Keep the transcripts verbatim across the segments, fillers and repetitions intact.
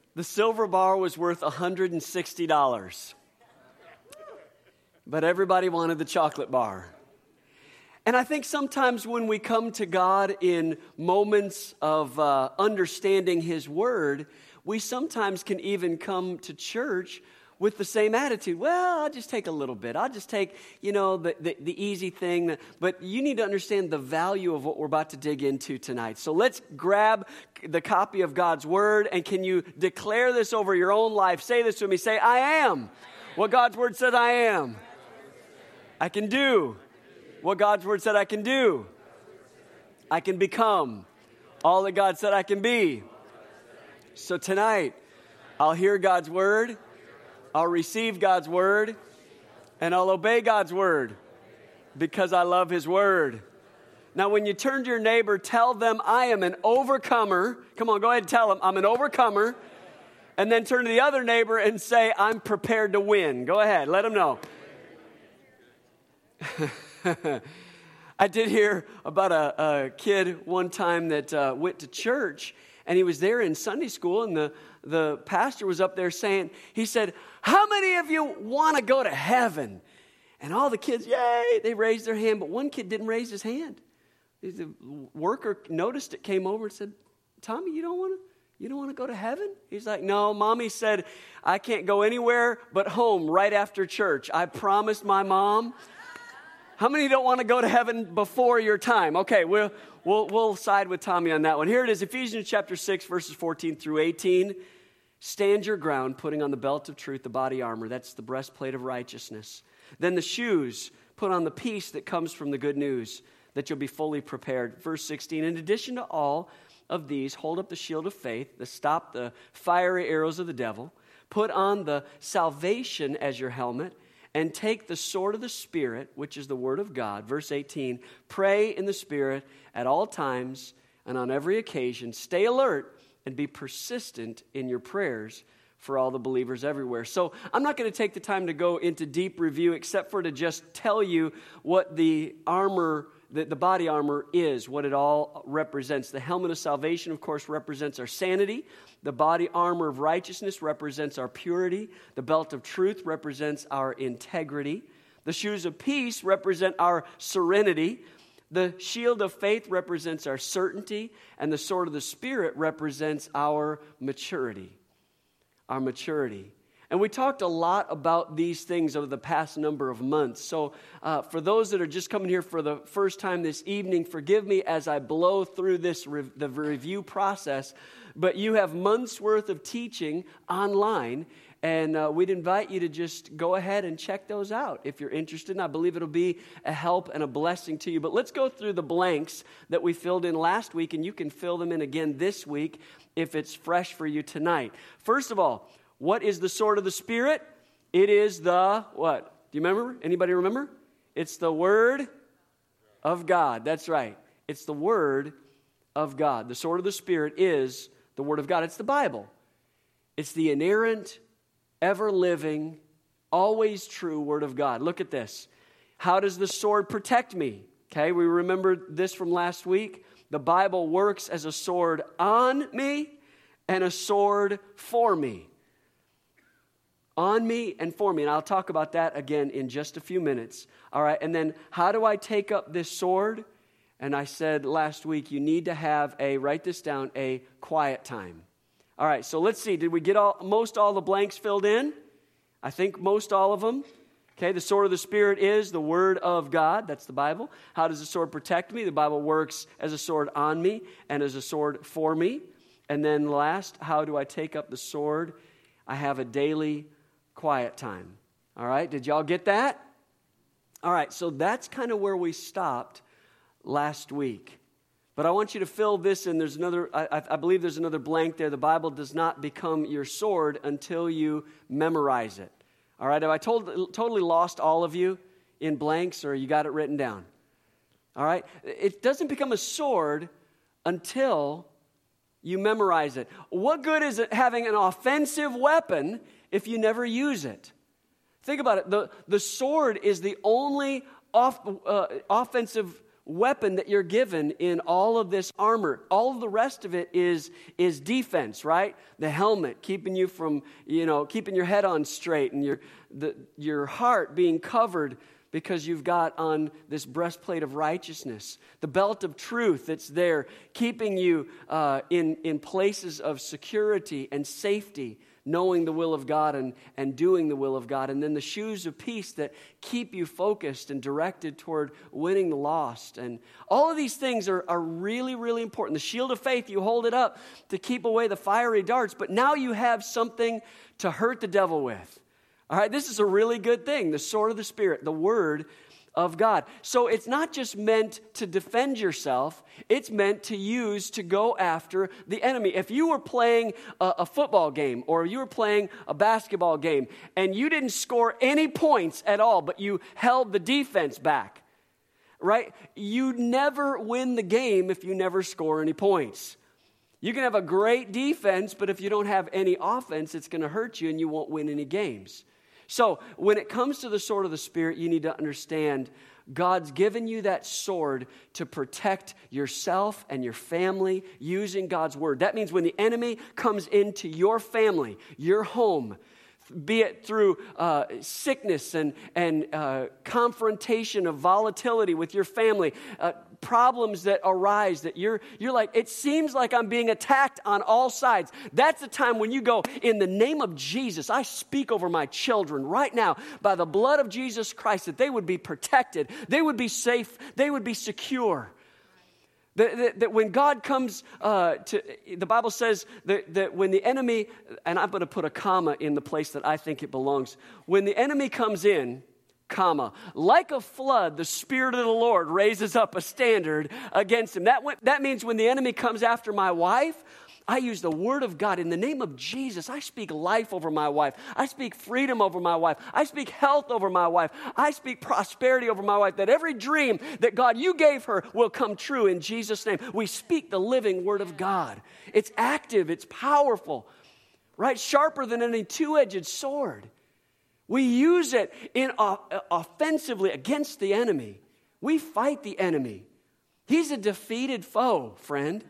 The silver bar was worth one hundred sixty dollars. But everybody wanted the chocolate bar. And I think sometimes when we come to God in moments of uh, understanding His Word, we sometimes can even come to church with the same attitude. Well, I'll just take a little bit. I'll just take, you know, the, the, the easy thing. But you need to understand the value of what we're about to dig into tonight. So let's grab the copy of God's Word, and can you declare this over your own life? Say this to me. Say, I am what God's Word said I am. I can do what God's Word said I can do. I can become all that God said I can be. So tonight, I'll hear God's Word, I'll receive God's Word, and I'll obey God's Word because I love His Word. Now, when you turn to your neighbor, tell them I am an overcomer. Come on, go ahead and tell them I'm an overcomer. And then turn to the other neighbor and say, I'm prepared to win. Go ahead, let them know. I did hear about a, a kid one time that uh, went to church, and he was there in Sunday school, and the, the pastor was up there saying, he said, how many of you want to go to heaven? And all the kids, yay, they raised their hand, but one kid didn't raise his hand. The worker noticed it, came over and said, Tommy, you don't want to? You don't want to go to heaven? He's like, no, Mommy said I can't go anywhere but home right after church. I promised my mom. How many don't want to go to heaven before your time? Okay, we'll, we'll, we'll side with Tommy on that one. Here it is, Ephesians chapter six, verses fourteen through eighteen. Stand your ground, putting on the belt of truth, the body armor. That's the breastplate of righteousness. Then the shoes, put on the peace that comes from the good news, that you'll be fully prepared. Verse sixteen, in addition to all of these, hold up the shield of faith to stop the fiery arrows of the devil. Put on the salvation as your helmet, and take the sword of the Spirit, which is the word of God. Verse eighteen, pray in the Spirit at all times and on every occasion. Stay alert and be persistent in your prayers for all the believers everywhere. So I'm not going to take the time to go into deep review except for to just tell you what the armor, the, the body armor is, what it all represents. The helmet of salvation, of course, represents our sanity. The body armor of righteousness represents our purity. The belt of truth represents our integrity. The shoes of peace represent our serenity. The shield of faith represents our certainty. And the sword of the Spirit represents our maturity. Our maturity. And we talked a lot about these things over the past number of months. So uh, for those that are just coming here for the first time this evening, forgive me as I blow through this re- the review process. But you have months worth of teaching online, and uh, we'd invite you to just go ahead and check those out if you're interested. And I believe it'll be a help and a blessing to you. But let's go through the blanks that we filled in last week, and you can fill them in again this week if it's fresh for you tonight. First of all, what is the sword of the Spirit? It is the, what? Do you remember? Anybody remember? It's the Word of God. That's right. It's the Word of God. The sword of the Spirit is the Word of God. It's the Bible. It's the inerrant, ever-living, always true Word of God. Look at this. How does the sword protect me? Okay, we remember this from last week. The Bible works as a sword on me and a sword for me. On me and for me. And I'll talk about that again in just a few minutes. All right, and then how do I take up this sword? And I said last week, you need to have a, write this down, a quiet time. All right, so let's see. Did we get all most all the blanks filled in? I think most all of them. Okay, the sword of the Spirit is the Word of God. That's the Bible. How does the sword protect me? The Bible works as a sword on me and as a sword for me. And then last, how do I take up the sword? I have a daily quiet time. All right, did y'all get that? All right, so that's kind of where we stopped last week. But I want you to fill this in. There's another, I, I believe there's another blank there. The Bible does not become your sword until you memorize it. All right, have I told, totally lost all of you in blanks, or you got it written down? All right, it doesn't become a sword until you memorize it. What good is it having an offensive weapon if you never use it? Think about it. The, the sword is the only off, uh, offensive weapon that you're given in all of this armor. All of the rest of it is, is defense, right? The helmet, keeping you from, you know, keeping your head on straight, and your the, your heart being covered because you've got on this breastplate of righteousness. The belt of truth that's there, keeping you uh, in, in places of security and safety, knowing the will of God and, and doing the will of God. And then the shoes of peace that keep you focused and directed toward winning the lost. And all of these things are, are really, really important. The shield of faith, you hold it up to keep away the fiery darts, but now you have something to hurt the devil with. All right, this is a really good thing, the sword of the Spirit, the Word of God. So it's not just meant to defend yourself, it's meant to use to go after the enemy. If you were playing a, a football game or you were playing a basketball game and you didn't score any points at all, but you held the defense back, right? You never win the game if you never score any points. You can have a great defense, but if you don't have any offense, it's going to hurt you and you won't win any games. So when it comes to the sword of the Spirit, you need to understand God's given you that sword to protect yourself and your family using God's word. That means when the enemy comes into your family, your home, be it through uh, sickness and, and uh, confrontation of volatility with your family, uh, problems that arise that you're, you're like, it seems like I'm being attacked on all sides. That's the time when you go, in the name of Jesus, I speak over my children right now by the blood of Jesus Christ that they would be protected, they would be safe, they would be secure. That, that, that when God comes uh, to, the Bible says that, that when the enemy, and I'm going to put a comma in the place that I think it belongs, when the enemy comes in, comma, like a flood, the Spirit of the Lord raises up a standard against him. That, that means when the enemy comes after my wife, I use the word of God. In the name of Jesus, I speak life over my wife. I speak freedom over my wife. I speak health over my wife. I speak prosperity over my wife, that every dream that God, you gave her will come true in Jesus' name. We speak the living word of God. It's active. It's powerful, right? Sharper than any two-edged sword. We use it in uh, offensively against the enemy. We fight the enemy. He's a defeated foe, friend.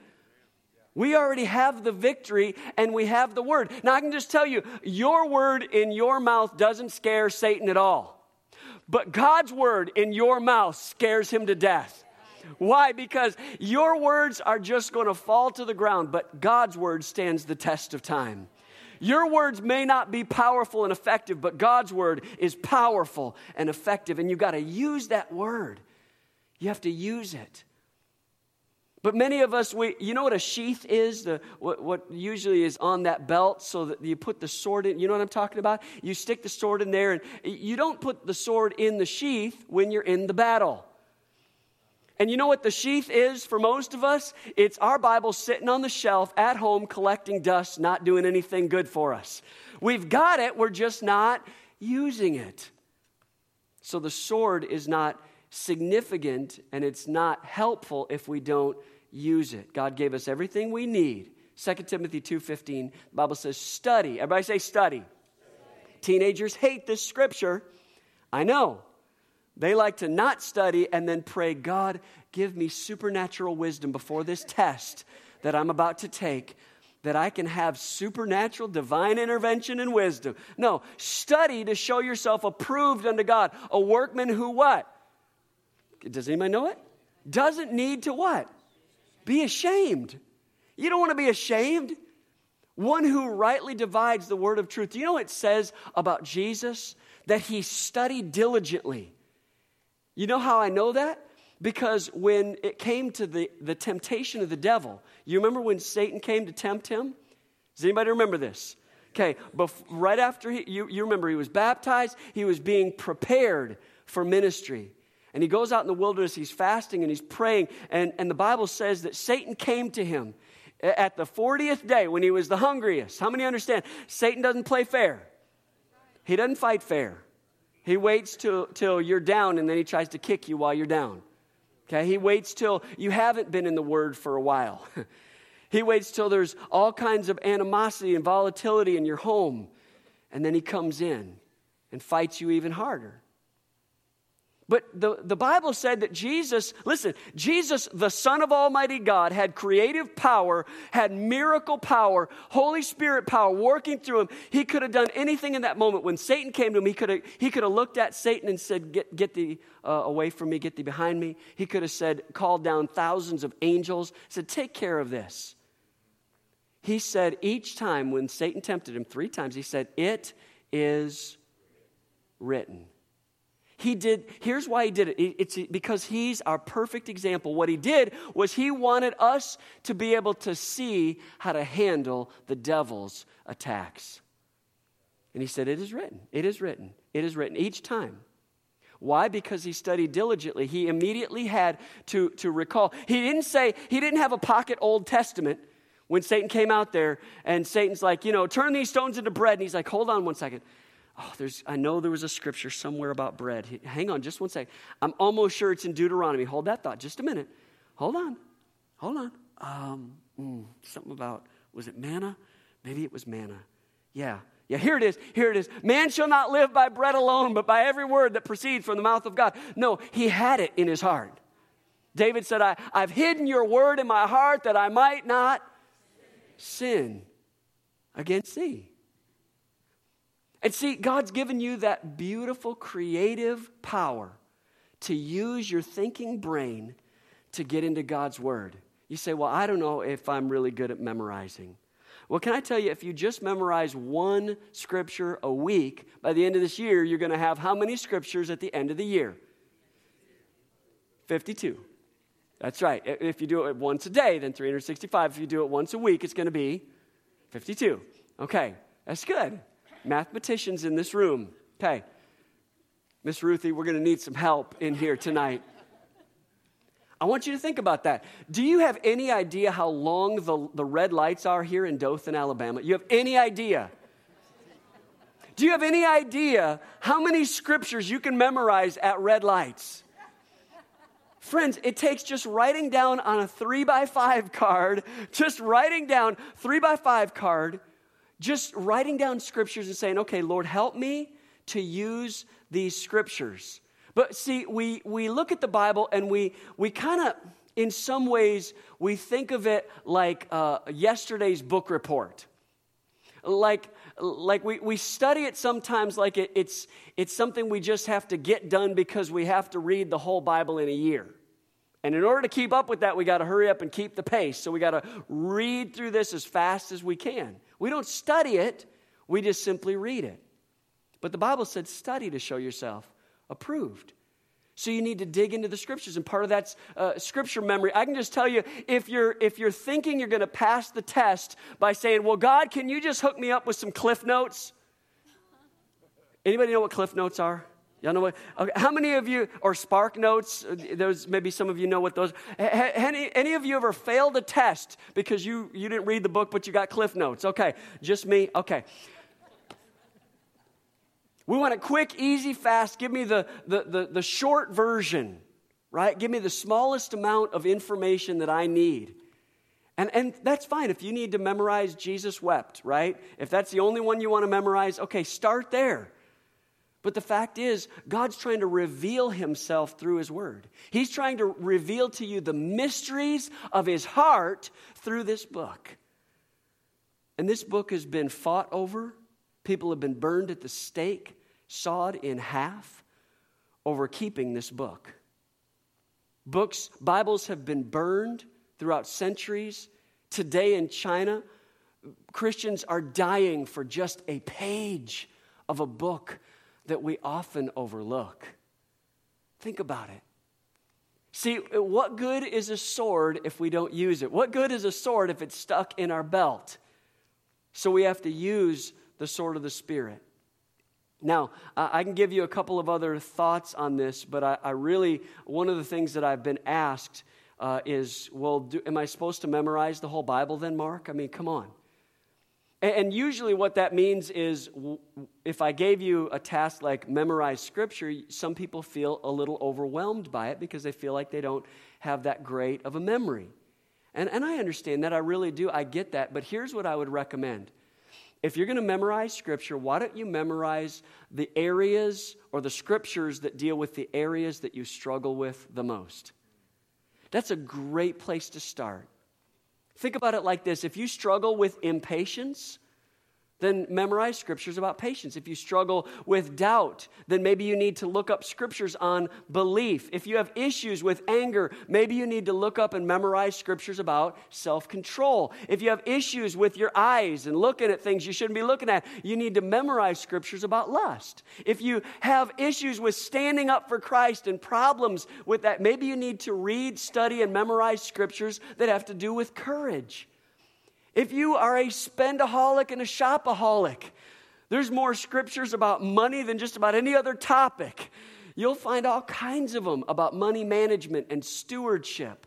We already have the victory and we have the word. Now I can just tell you, your word in your mouth doesn't scare Satan at all. But God's word in your mouth scares him to death. Why? Because your words are just going to fall to the ground, but God's word stands the test of time. Your words may not be powerful and effective, but God's word is powerful and effective, and you've got to use that word. You have to use it. But many of us, we, you know what a sheath is? The, what, what usually is on that belt so that you put the sword in. You know what I'm talking about? You stick the sword in there, and you don't put the sword in the sheath when you're in the battle. And you know what the sheath is for most of us? It's our Bible sitting on the shelf at home collecting dust, not doing anything good for us. We've got it, we're just not using it. So the sword is not significant and it's not helpful if we don't use it. God gave us everything we need. Second Timothy two fifteen, the Bible says study. Everybody say study. Study. Teenagers hate this scripture. I know. They like to not study and then pray, God, give me supernatural wisdom before this test that I'm about to take, that I can have supernatural divine intervention and wisdom. No, study to show yourself approved unto God, a workman who what? Does anybody know it? Doesn't need to what? Be ashamed. You don't want to be ashamed. One who rightly divides the word of truth. Do you know what it says about Jesus? That he studied diligently. You know how I know that? Because when it came to the, the temptation of the devil, you remember when Satan came to tempt him? Does anybody remember this? Okay, bef- right after he, you, you remember he was baptized, he was being prepared for ministry. And he goes out in the wilderness, he's fasting and he's praying. And, and the Bible says that Satan came to him at the fortieth day when he was the hungriest. How many understand? Satan doesn't play fair. He doesn't fight fair. He waits till, till you're down and then he tries to kick you while you're down. Okay, he waits till you haven't been in the Word for a while. He waits till there's all kinds of animosity and volatility in your home. And then he comes in and fights you even harder. But the, the Bible said that Jesus, listen, Jesus, the Son of Almighty God, had creative power, had miracle power, Holy Spirit power working through him. He could have done anything in that moment. When Satan came to him, he could have, he could have looked at Satan and said, get, get thee uh, away from me, get thee behind me. He could have said, called down thousands of angels, said, take care of this. He said each time when Satan tempted him, three times, he said, it is written. He did, here's why he did it. It's because he's our perfect example. What he did was he wanted us to be able to see how to handle the devil's attacks. And he said, it is written, it is written, it is written each time. Why? Because he studied diligently. He immediately had to, to recall. He didn't say, he didn't have a pocket Old Testament when Satan came out there and Satan's like, you know, turn these stones into bread. And he's like, hold on one second. Oh, there's, I know there was a scripture somewhere about bread. Hang on just one second. I'm almost sure it's in Deuteronomy. Hold that thought just a minute. Hold on. Hold on. Um, mm, something about, was it manna? Maybe it was manna. Yeah. Yeah, here it is. Here it is. Man shall not live by bread alone, but by every word that proceeds from the mouth of God. No, he had it in his heart. David said, I, I've hidden your word in my heart that I might not sin against thee. And see, God's given you that beautiful creative power to use your thinking brain to get into God's word. You say, well, I don't know if I'm really good at memorizing. Well, can I tell you, if you just memorize one scripture a week, by the end of this year, you're going to have how many scriptures at the end of the year? fifty-two. That's right. If you do it once a day, then three hundred sixty-five. If you do it once a week, it's going to be fifty-two. Okay, that's good. Mathematicians in this room. Okay. Miss Ruthie, we're going to need some help in here tonight. I want you to think about that. Do you have any idea how long the, the red lights are here in Dothan, Alabama? You have any idea? Do you have any idea how many scriptures you can memorize at red lights? Friends, it takes just writing down on a three by five card, just writing down three by five card, just writing down scriptures and saying, okay, Lord, help me to use these scriptures. But see, we, we look at the Bible and we, we kind of, in some ways, we think of it like uh, yesterday's book report. Like, like we, we study it sometimes like it, it's, it's something we just have to get done because we have to read the whole Bible in a year. And in order to keep up with that, we got to hurry up and keep the pace. So we got to read through this as fast as we can. We don't study it. We just simply read it. But the Bible said study to show yourself approved. So you need to dig into the scriptures. And part of that's uh, scripture memory. I can just tell you, if you're, if you're thinking you're going to pass the test by saying, well, God, can you just hook me up with some Cliff Notes? Anybody know what Cliff Notes are? Y'all know what? Okay. How many of you, or Spark Notes, those, maybe some of you know what those, any, any of you ever failed a test because you, you didn't read the book, but you got Cliff Notes? Okay, just me? Okay. We want it quick, easy, fast. Give me the, the, the, the short version, right? Give me the smallest amount of information that I need. And, and that's fine if you need to memorize Jesus wept, right? If that's the only one you want to memorize, okay, start there. But the fact is, God's trying to reveal himself through his word. He's trying to reveal to you the mysteries of his heart through this book. And this book has been fought over. People have been burned at the stake, sawed in half over keeping this book. Books, Bibles have been burned throughout centuries. Today in China, Christians are dying for just a page of a book that we often overlook. Think about it. See, what good is a sword if we don't use it? What good is a sword if it's stuck in our belt? So we have to use the sword of the Spirit. Now, I can give you a couple of other thoughts on this, but I, I really, one of the things that I've been asked uh, is, well, do, am I supposed to memorize the whole Bible then, Mark? I mean, come on. And usually what that means is if I gave you a task like memorize scripture, some people feel a little overwhelmed by it because they feel like they don't have that great of a memory. And, and I understand that. I really do. I get that. But here's what I would recommend. if you're going to memorize Scripture, why don't you memorize the areas or the Scriptures that deal with the areas that you struggle with the most? That's a great place to start. Think about it like this. If you struggle with impatience, then memorize scriptures about patience. If you struggle with doubt, then maybe you need to look up scriptures on belief. If you have issues with anger, maybe you need to look up and memorize scriptures about self-control. If you have issues with your eyes and looking at things you shouldn't be looking at, you need to memorize scriptures about lust. If you have issues with standing up for Christ and problems with that, maybe you need to read, study, and memorize scriptures that have to do with courage. If you are a spendaholic and a shopaholic, there's more scriptures about money than just about any other topic. You'll find all kinds of them about money management and stewardship.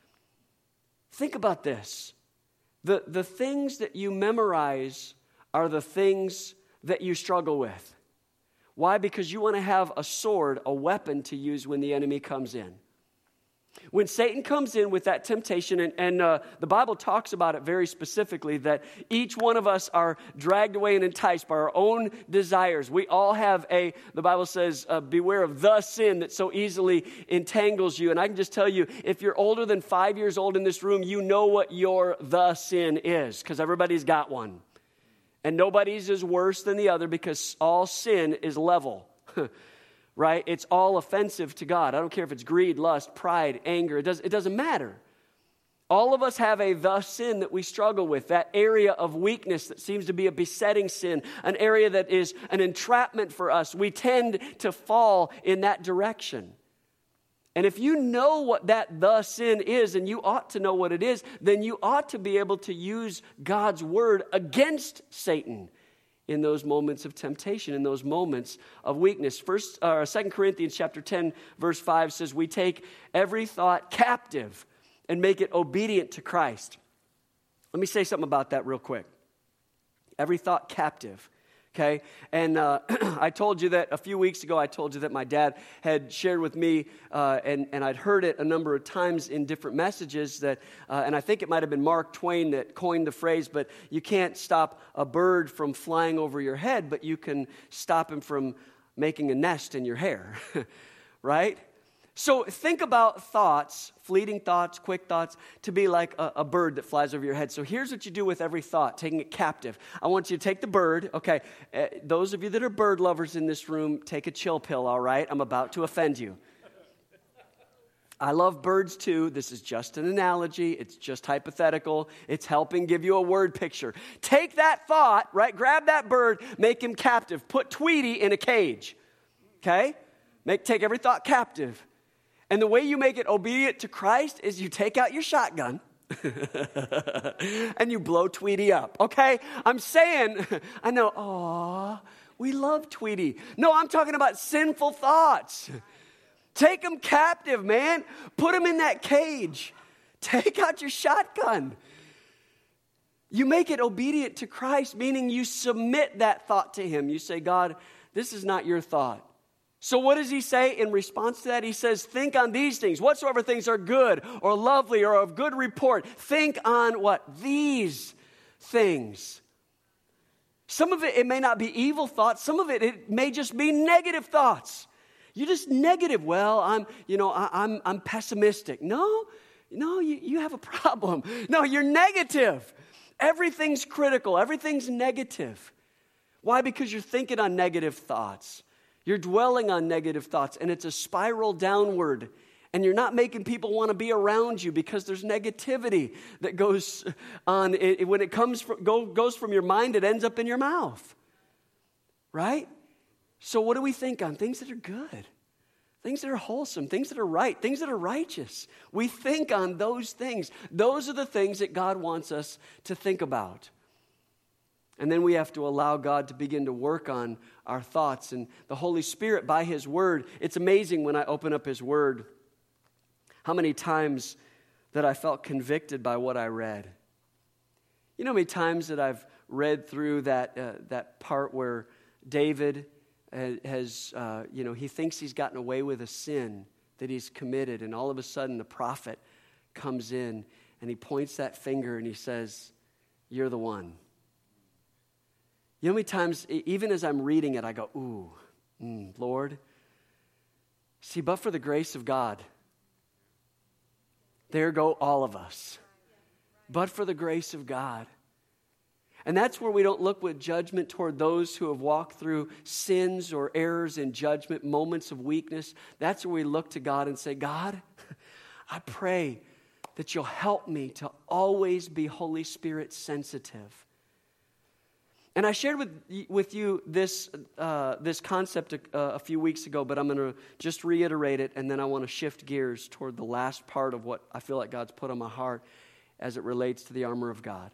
Think about this. The, the things that you memorize are the things that you struggle with. Why? Because you want to have a sword, a weapon to use when the enemy comes in. When Satan comes in with that temptation, and, and uh, the Bible talks about it very specifically, that each one of us are dragged away and enticed by our own desires. We all have a, the Bible says, uh, beware of the sin that so easily entangles you. And I can just tell you, if you're older than five years old in this room, you know what your the sin is, because everybody's got one. And nobody's is worse than the other because all sin is level. Right? It's all offensive to God. I don't care if it's greed, lust, pride, anger. It, does, it doesn't matter. All of us have a the sin that we struggle with, that area of weakness that seems to be a besetting sin, an area that is an entrapment for us. We tend to fall in that direction. And if you know what that the sin is, and you ought to know what it is, then you ought to be able to use God's word against Satan in those moments of temptation, in those moments of weakness. First, uh, Second Corinthians chapter ten, verse five says, we take every thought captive and make it obedient to Christ. Let me say something about that real quick. Every thought captive. Okay, and uh, I told you that a few weeks ago, I told you that my dad had shared with me, uh, and, and I'd heard it a number of times in different messages, that, uh, and I think it might have been Mark Twain that coined the phrase, but you can't stop a bird from flying over your head, but you can stop him from making a nest in your hair, right? So think about thoughts, fleeting thoughts, quick thoughts, to be like a, a bird that flies over your head. So here's what you do with every thought, taking it captive. I want you to take the bird. Okay, uh, those of you that are bird lovers in this room, take a chill pill, all right? I'm about to offend you. I love birds too. This is just an analogy. It's just hypothetical. It's helping give you a word picture. Take that thought, right? Grab that bird, make him captive. Put Tweety in a cage, okay? Make, take every thought captive. And the way you make it obedient to Christ is you take out your shotgun and you blow Tweety up, okay? I'm saying, I know, aw, we love Tweety. No, I'm talking about sinful thoughts. Take them captive, man. Put them in that cage. Take out your shotgun. You make it obedient to Christ, meaning you submit that thought to him. You say, God, this is not your thought. So what does he say in response to that? He says, think on these things. Whatsoever things are good or lovely or of good report. Think on what? These things. Some of it, it may not be evil thoughts. Some of it, it may just be negative thoughts. You're just negative. Well, I'm, you know, I, I'm, I'm pessimistic. No, no, you, you have a problem. No, you're negative. Everything's critical. Everything's negative. Why? Because you're thinking on negative thoughts. You're dwelling on negative thoughts, and it's a spiral downward. And you're not making people want to be around you because there's negativity that goes on. It, when it comes from, go, goes from your mind, it ends up in your mouth. Right? So what do we think on? Things that are good. Things that are wholesome. Things that are right. Things that are righteous. We think on those things. Those are the things that God wants us to think about. And then we have to allow God to begin to work on our thoughts. And the Holy Spirit, by his word, it's amazing when I open up his word, how many times that I felt convicted by what I read. You know how many times that I've read through that, uh, that part where David has, uh, you know, he thinks he's gotten away with a sin that he's committed. And all of a sudden the prophet comes in and he points that finger and he says, you're the one. You know how many times, even as I'm reading it, I go, ooh, mm, Lord, see, but for the grace of God, there go all of us. But for the grace of God. And that's where we don't look with judgment toward those who have walked through sins or errors in judgment, moments of weakness. That's where we look to God and say, God, I pray that you'll help me to always be Holy Spirit sensitive. And I shared with, with you this, uh, this concept a, uh, a few weeks ago, but I'm going to just reiterate it, and then I want to shift gears toward the last part of what I feel like God's put on my heart as it relates to the armor of God.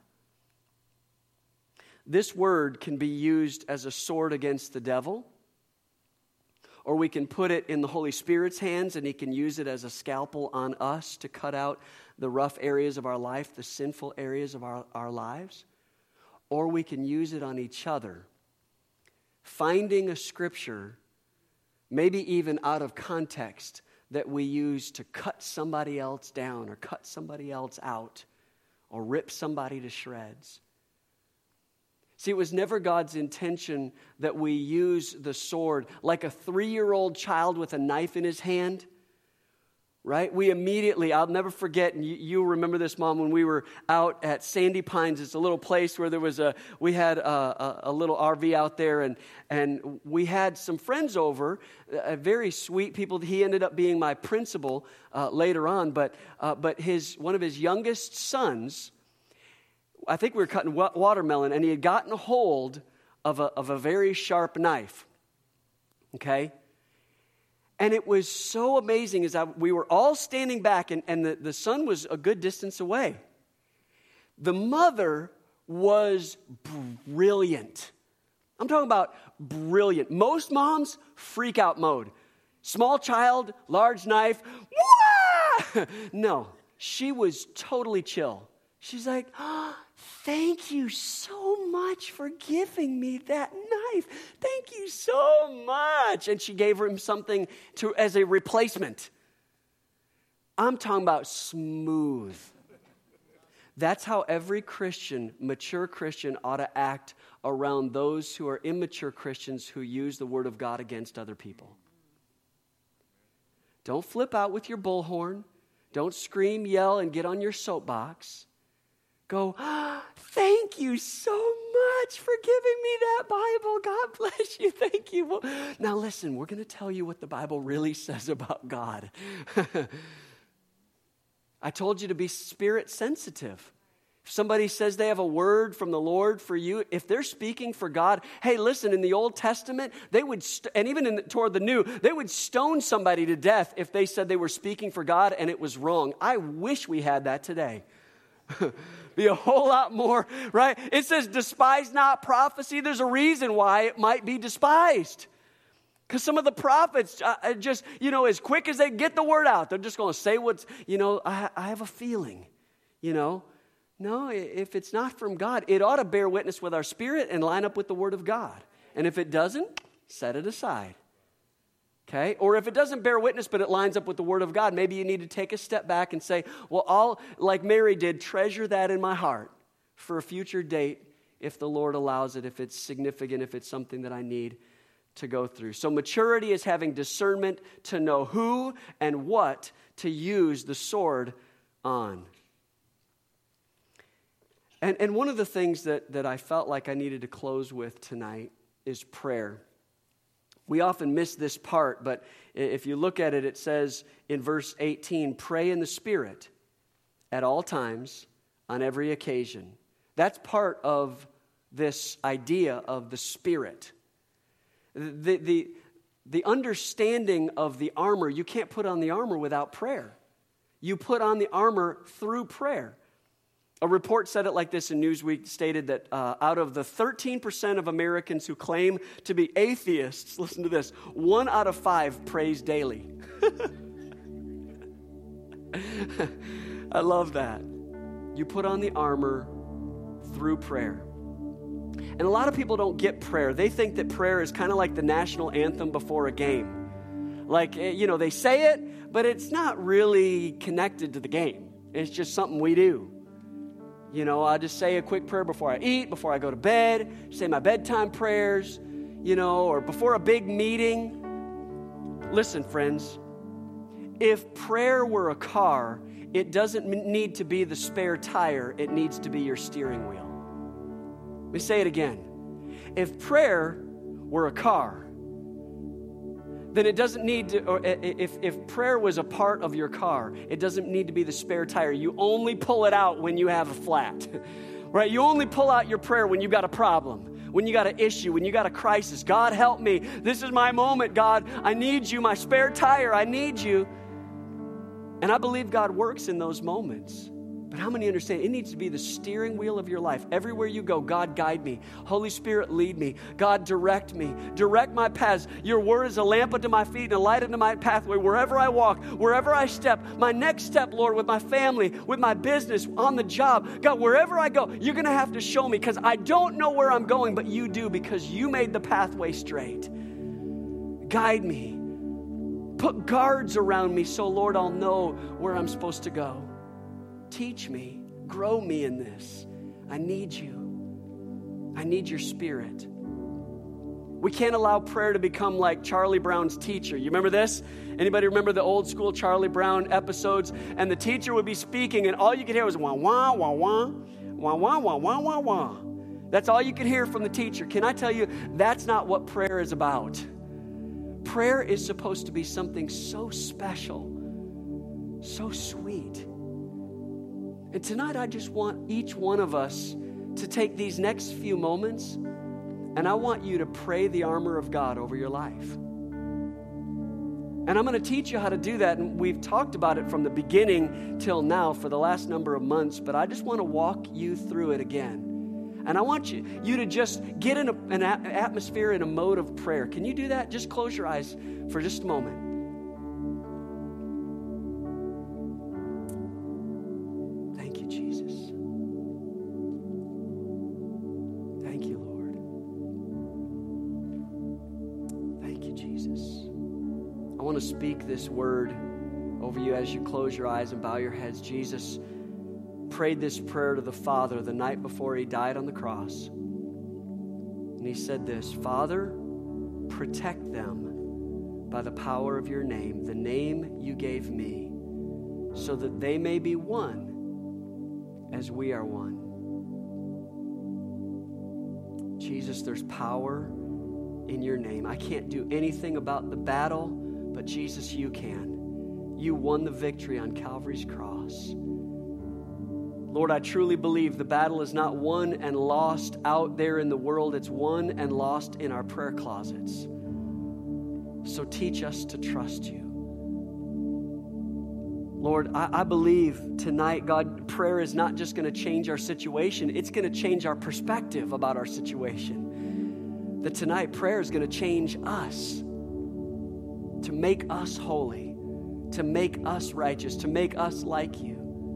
This word can be used as a sword against the devil, or we can put it in the Holy Spirit's hands and he can use it as a scalpel on us to cut out the rough areas of our life, the sinful areas of our, our lives. Or we can use it on each other, finding a scripture, maybe even out of context, that we use to cut somebody else down or cut somebody else out or rip somebody to shreds. See, it was never God's intention that we use the sword like a three-year-old child with a knife in his hand, right? We immediately, I'll never forget, and you, you remember this, Mom, when we were out at Sandy Pines. It's a little place where there was a, we had a, a, a little R V out there, and, and we had some friends over, uh, very sweet people. He ended up being my principal uh, later on, but uh, but his one of his youngest sons, I think we were cutting wa- watermelon, and he had gotten a hold of a, of a very sharp knife, okay? And it was so amazing as I, we were all standing back, and, and the, the son was a good distance away. The mother was brilliant. I'm talking about brilliant. Most moms, freak out mode. Small child, large knife, wah! No, she was totally chill. She's like, oh, thank you so much for giving me that knife. Thank you so much. And she gave him something to as a replacement. I'm talking about smooth. That's how every Christian, mature Christian, ought to act around those who are immature Christians who use the Word of God against other people. Don't flip out with your bullhorn. Don't scream, yell, and get on your soapbox. Go, oh, thank you so much for giving me that Bible. God bless you. Thank you. Well, now listen, we're going to tell you what the Bible really says about God. I told you to be spirit sensitive. If somebody says they have a word from the Lord for you, if they're speaking for God, hey, listen, in the Old Testament, they would, st- and even in the, toward the New, they would stone somebody to death if they said they were speaking for God and it was wrong. I wish we had that today. Be a whole lot more, right? It says despise not prophecy. There's a reason why it might be despised. Because some of the prophets uh, just, you know, as quick as they get the word out, they're just going to say what's, you know, I, I have a feeling, you know. No, if it's not from God, it ought to bear witness with our spirit and line up with the word of God. And if it doesn't, set it aside. Okay? Or if it doesn't bear witness, but it lines up with the Word of God, maybe you need to take a step back and say, well, I'll, like Mary did, treasure that in my heart for a future date if the Lord allows it, if it's significant, if it's something that I need to go through. So maturity is having discernment to know who and what to use the sword on. And, and one of the things that, that I felt like I needed to close with tonight is prayer. We often miss this part, but if you look at it, it says in verse eighteen, pray in the Spirit at all times, on every occasion. That's part of this idea of the Spirit. The, the, the understanding of the armor, you can't put on the armor without prayer. You put on the armor through prayer. A report said it like this in Newsweek, stated that uh, out of the thirteen percent of Americans who claim to be atheists, listen to this, one out of five prays daily. I love that. You put on the armor through prayer. And a lot of people don't get prayer. They think that prayer is kind of like the national anthem before a game. Like, you know, they say it, but it's not really connected to the game. It's just something we do. You know, I just say a quick prayer before I eat, before I go to bed, say my bedtime prayers, you know, or before a big meeting. Listen, friends, if prayer were a car, it doesn't need to be the spare tire. It needs to be your steering wheel. Let me say it again. If prayer were a car, then it doesn't need to, or if, if prayer was a part of your car, it doesn't need to be the spare tire. You only pull it out when you have a flat, right? You only pull out your prayer when you got a problem, when you got an issue, when you got a crisis. God, help me. This is my moment, God. I need you. My spare tire, I need you. And I believe God works in those moments. But how many understand it needs to be the steering wheel of your life? Everywhere you go, God, guide me. Holy Spirit, lead me. God, direct me. Direct my paths. Your word is a lamp unto my feet and a light unto my pathway. Wherever I walk, wherever I step, my next step, Lord, with my family, with my business, on the job. God, wherever I go, you're going to have to show me because I don't know where I'm going, but you do because you made the pathway straight. Guide me. Put guards around me so, Lord, I'll know where I'm supposed to go. Teach me, grow me in this. I need you. I need your spirit. We can't allow prayer to become like Charlie Brown's teacher. You remember this? Anybody remember the old school Charlie Brown episodes? And the teacher would be speaking and all you could hear was wah, wah, wah, wah, wah, wah, wah, wah, wah, wah. That's all you could hear from the teacher. Can I tell you, that's not what prayer is about. Prayer is supposed to be something so special, so sweet. And tonight I just want each one of us to take these next few moments and I want you to pray the armor of God over your life. And I'm going to teach you how to do that. And we've talked about it from the beginning till now for the last number of months, but I just want to walk you through it again. And I want you, you to just get in a, an atmosphere, in a mode of prayer. Can you do that? Just close your eyes for just a moment. Speak this word over you as you close your eyes and bow your heads. Jesus prayed this prayer to the Father the night before he died on the cross. And he said this, Father, protect them by the power of your name, the name you gave me, so that they may be one as we are one. Jesus, there's power in your name. I can't do anything about the battle, but Jesus, you can. You won the victory on Calvary's cross. Lord, I truly believe the battle is not won and lost out there in the world. It's won and lost in our prayer closets. So teach us to trust you. Lord, I, I believe tonight, God, prayer is not just going to change our situation. It's going to change our perspective about our situation. That tonight, prayer is going to change us. To make us holy, to make us righteous, to make us like you.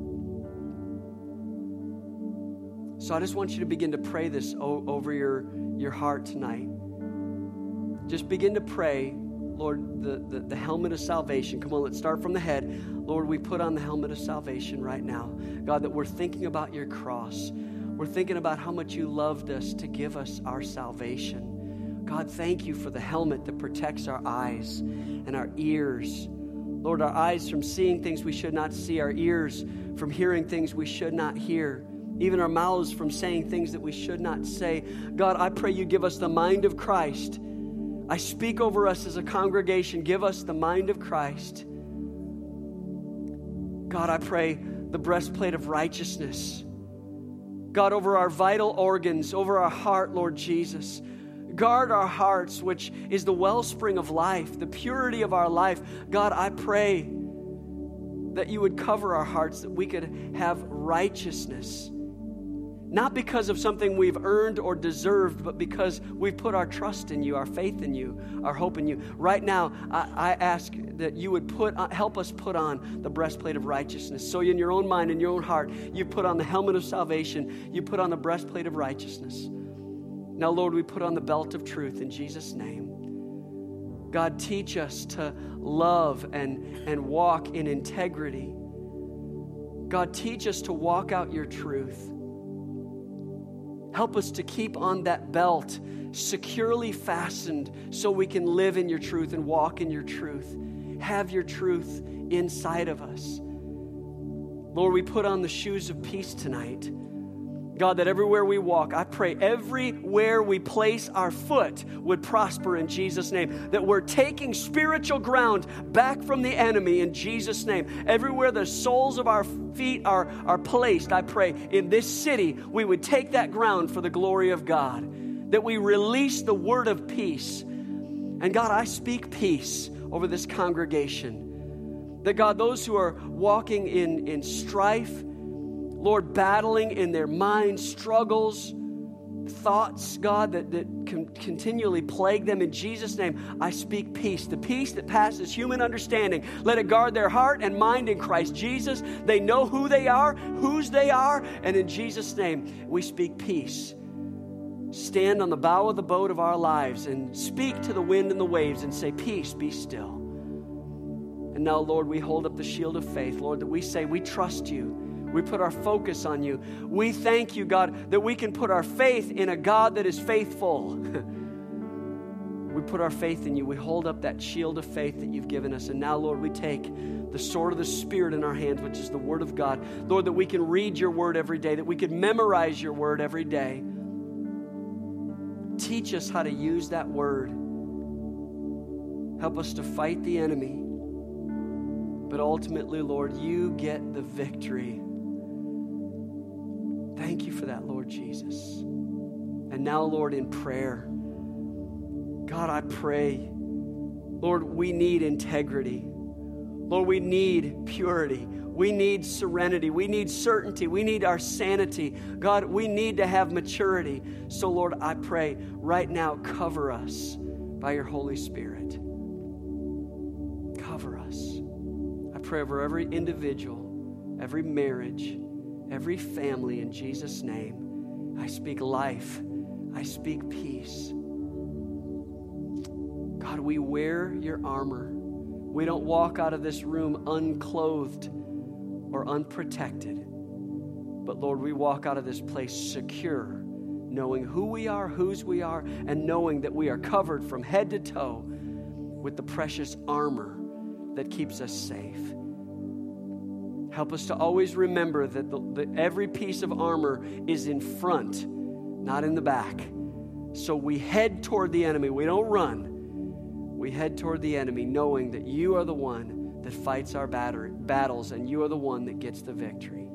So I just want you to begin to pray this o- over your, your heart tonight. Just begin to pray, Lord, the, the, the helmet of salvation. Come on, let's start from the head. Lord, we put on the helmet of salvation right now. God, that we're thinking about your cross. We're thinking about how much you loved us to give us our salvation. God, thank you for the helmet that protects our eyes and our ears. Lord, our eyes from seeing things we should not see, our ears from hearing things we should not hear, even our mouths from saying things that we should not say. God, I pray you give us the mind of Christ. I speak over us as a congregation. Give us the mind of Christ. God, I pray the breastplate of righteousness. God, over our vital organs, over our heart, Lord Jesus. Guard our hearts, which is the wellspring of life, the purity of our life. God, I pray that you would cover our hearts, that we could have righteousness. Not because of something we've earned or deserved, but because we've put our trust in you, our faith in you, our hope in you. Right now, I, I ask that you would put, uh, help us put on the breastplate of righteousness. So in your own mind, in your own heart, you put on the helmet of salvation. You put on the breastplate of righteousness. Now, Lord, we put on the belt of truth in Jesus' name. God, teach us to love and, and walk in integrity. God, teach us to walk out your truth. Help us to keep on that belt securely fastened so we can live in your truth and walk in your truth. Have your truth inside of us. Lord, we put on the shoes of peace tonight. God, that everywhere we walk, I pray everywhere we place our foot would prosper in Jesus' name. That we're taking spiritual ground back from the enemy in Jesus' name. Everywhere the soles of our feet are, are placed, I pray in this city, we would take that ground for the glory of God. That we release the word of peace. And God, I speak peace over this congregation. That God, those who are walking in, in strife, Lord, battling in their minds, struggles, thoughts, God, that, that can continually plague them. In Jesus' name, I speak peace, the peace that passes human understanding. Let it guard their heart and mind in Christ Jesus. They know who they are, whose they are, and in Jesus' name, we speak peace. Stand on the bow of the boat of our lives and speak to the wind and the waves and say, peace, be still. And now, Lord, we hold up the shield of faith, Lord, that we say we trust you. We put our focus on you. We thank you, God, that we can put our faith in a God that is faithful. We put our faith in you. We hold up that shield of faith that you've given us. And now, Lord, we take the sword of the Spirit in our hands, which is the word of God. Lord, that we can read your word every day, that we can memorize your word every day. Teach us how to use that word. Help us to fight the enemy. But ultimately, Lord, you get the victory. Thank you for that, Lord Jesus. And now, Lord, in prayer, God, I pray, Lord, we need integrity. Lord, we need purity. We need serenity. We need certainty. We need our sanity. God, we need to have maturity. So, Lord, I pray right now, cover us by your Holy Spirit. Cover us. I pray over every individual, every marriage, every family in Jesus' name. I speak life. I speak peace. God, we wear your armor. We don't walk out of this room unclothed or unprotected. But Lord, we walk out of this place secure, knowing who we are, whose we are, and knowing that we are covered from head to toe with the precious armor that keeps us safe. Help us to always remember that the, the, every piece of armor is in front, not in the back. So we head toward the enemy. We don't run. We head toward the enemy knowing that you are the one that fights our batter, battles and you are the one that gets the victory.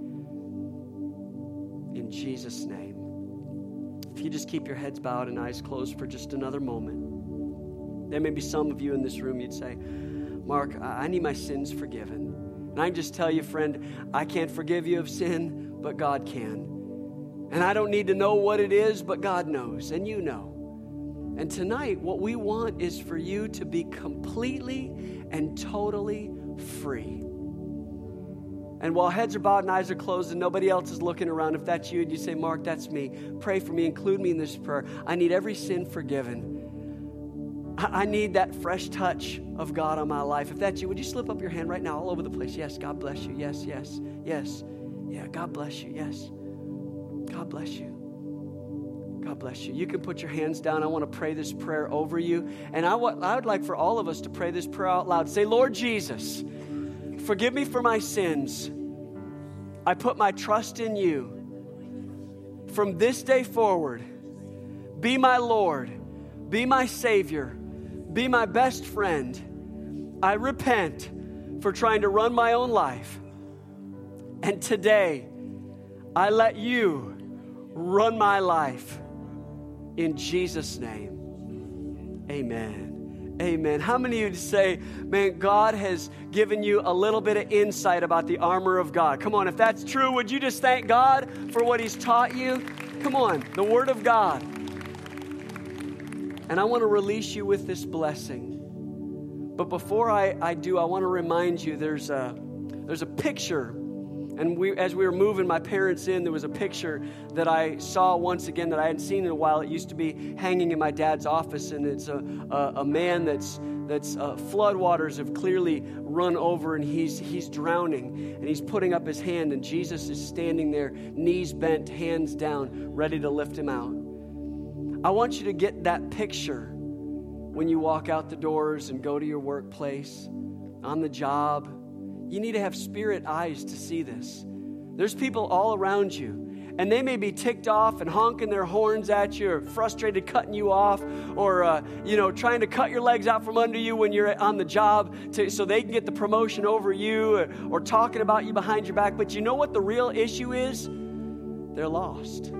In Jesus' name. If you just keep your heads bowed and eyes closed for just another moment. There may be some of you in this room, you'd say, Mark, I need my sins forgiven. And I can just tell you, friend, I can't forgive you of sin, but God can. And I don't need to know what it is, but God knows, and you know. And tonight, what we want is for you to be completely and totally free. And while heads are bowed and eyes are closed and nobody else is looking around, if that's you and you say, Mark, that's me, pray for me, include me in this prayer. I need every sin forgiven. I need that fresh touch of God on my life. If that's you, would you slip up your hand right now all over the place? Yes, God bless you. Yes, yes, yes. Yeah, God bless you. Yes. God bless you. God bless you. You can put your hands down. I want to pray this prayer over you. And I, w- I would like for all of us to pray this prayer out loud. Say, Lord Jesus, forgive me for my sins. I put my trust in you. From this day forward, be my Lord. Be my Savior. Be my best friend. I repent for trying to run my own life. And today, I let you run my life. In Jesus' name, amen. Amen. How many of you say, man, God has given you a little bit of insight about the armor of God? Come on, if that's true, would you just thank God for what he's taught you? Come on, the Word of God. And I want to release you with this blessing. But before I, I do, I want to remind you there's a, there's a picture And we, as we were moving my parents in, there was a picture that I saw once again that I hadn't seen in a while. It used to be hanging in my dad's office, and it's a, a, a man that's that's uh, floodwaters have clearly run over, and he's he's drowning, and he's putting up his hand, and Jesus is standing there, knees bent, hands down, ready to lift him out. I want you to get that picture when you walk out the doors and go to your workplace, on the job. You need to have spirit eyes to see this. There's people all around you, and they may be ticked off and honking their horns at you, or frustrated cutting you off, or uh, you know, trying to cut your legs out from under you when you're on the job to, so they can get the promotion over you, or, or talking about you behind your back. But you know what the real issue is? They're lost.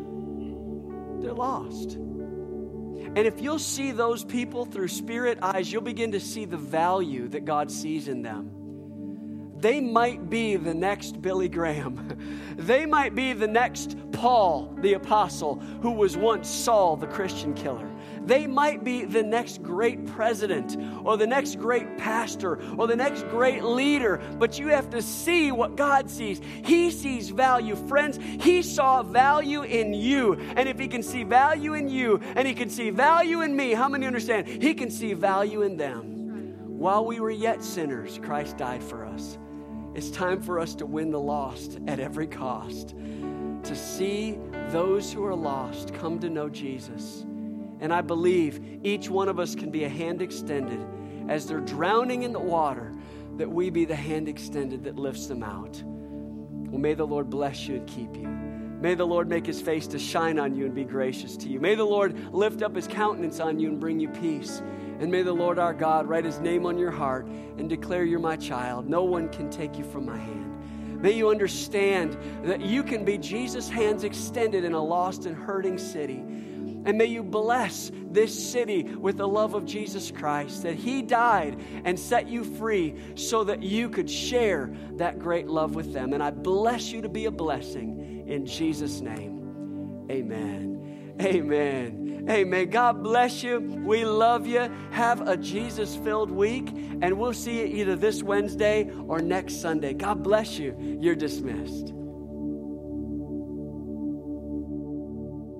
They're lost. And if you'll see those people through spirit eyes, you'll begin to see the value that God sees in them. They might be the next Billy Graham. They might be the next Paul, the apostle, who was once Saul, the Christian killer. They might be the next great president, or the next great pastor, or the next great leader. But you have to see what God sees. He sees value. Friends, He saw value in you. And if He can see value in you, and He can see value in me, how many understand? He can see value in them. While we were yet sinners, Christ died for us. It's time for us to win the lost at every cost, to see those who are lost come to know Jesus. And I believe each one of us can be a hand extended as they're drowning in the water, that we be the hand extended that lifts them out. Well, may the Lord bless you and keep you. May the Lord make His face to shine on you and be gracious to you. May the Lord lift up His countenance on you and bring you peace. And may the Lord our God write His name on your heart and declare you're my child. No one can take you from my hand. May you understand that you can be Jesus' hands extended in a lost and hurting city. And may you bless this city with the love of Jesus Christ, that He died and set you free so that you could share that great love with them. And I bless you to be a blessing in Jesus' name. Amen. Amen. Amen. God bless you. We love you. Have a Jesus-filled week, and we'll see you either this Wednesday or next Sunday. God bless you. You're dismissed.